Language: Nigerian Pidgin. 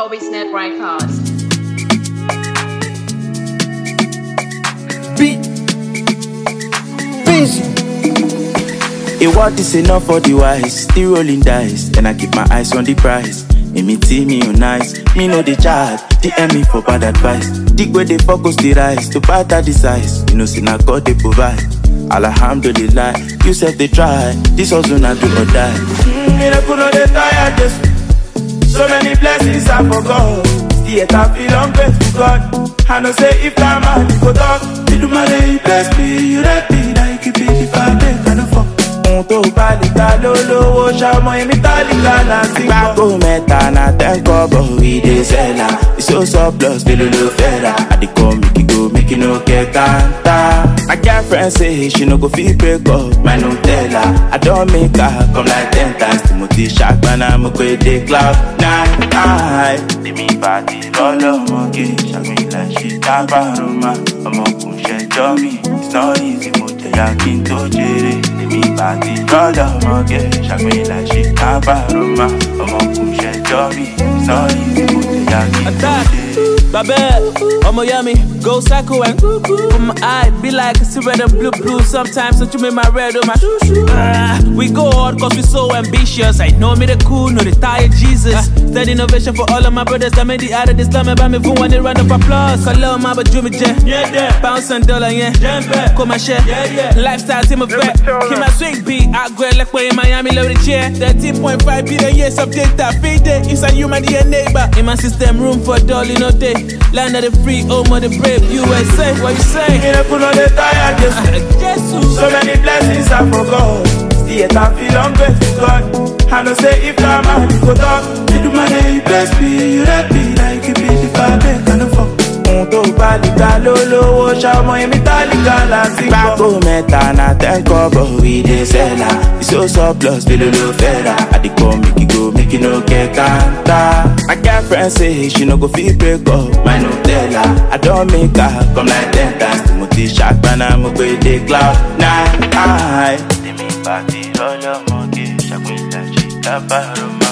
Kobe's Net Records. A word is enough for the wise. Still rolling dice, and I keep my eyes on the prize. Me team me on nice, me know the charge. DM me for bad advice. Dig where they focus the rise, to better the size. You know, see now God they provide. Alhamdulillah, you said they try. This also not do or die. Miracle no they tired just. So many blessings I forgot. Still I feel ungrateful God. I know say if I'm out, you go talk. You do my day, bless me, you let me. Now you keep it if I make kind of fuck. To balita lolo, shamo imitalika na singo. Bako meta na tenko, but we dey sell her. It's so surplus, below fella. I dey come make it go, make it no get kanta. My girlfriend say she no go feel break up, man no tell her. I don't make her come like 10 times. Timothy Shark, man I'm a great day cloud 9. Let me party, lolo monkey. Shag me like she tap aroma. I'm a push dummy. It's not easy, mote ya kinto jere. Me party, brother, monkey. Shag me like she tap aroma. I'm a push dummy. It's not easy, mote ya kinto jere. Babel, Omo yummy, go psycho and from my eye, be like a see red and blue. Sometimes don't you make my red on my we go hard cause we so ambitious. I know me the cool, know the tired Jesus. Steady innovation for all of my brothers that made the out of this time about me for one round of applause. Call love my but Jimmy J. Bounce and dollar, yeah. Call my share. Lifestyle team of vet. Keep my swing beat, I go like way in Miami, love the chair. 13.5 billion years of data, feed it inside human DNA, but in my system, room for dolly no day. Land of the free, home of the brave, USA. What you say? Miracle no they tired just. So many blessings I forgot. Still I feel ungrateful God. I know say if I'm out, you go talk. You do my day, bless me, you let me. Like you be the father, kind of fuck. To balita lolo, shamo imitalika la singo. Bako meta na tenko, but we dey sell her. It's so surplus, below fella. I dey come make it go, make it no get kanta. My girlfriend say she no go feel break up, man no tell her. I don't make her come like 10 times. Timothy Shark, man I'm a great day cloud 9. Let me party, roll your monkey. Shag me like she tap aroma.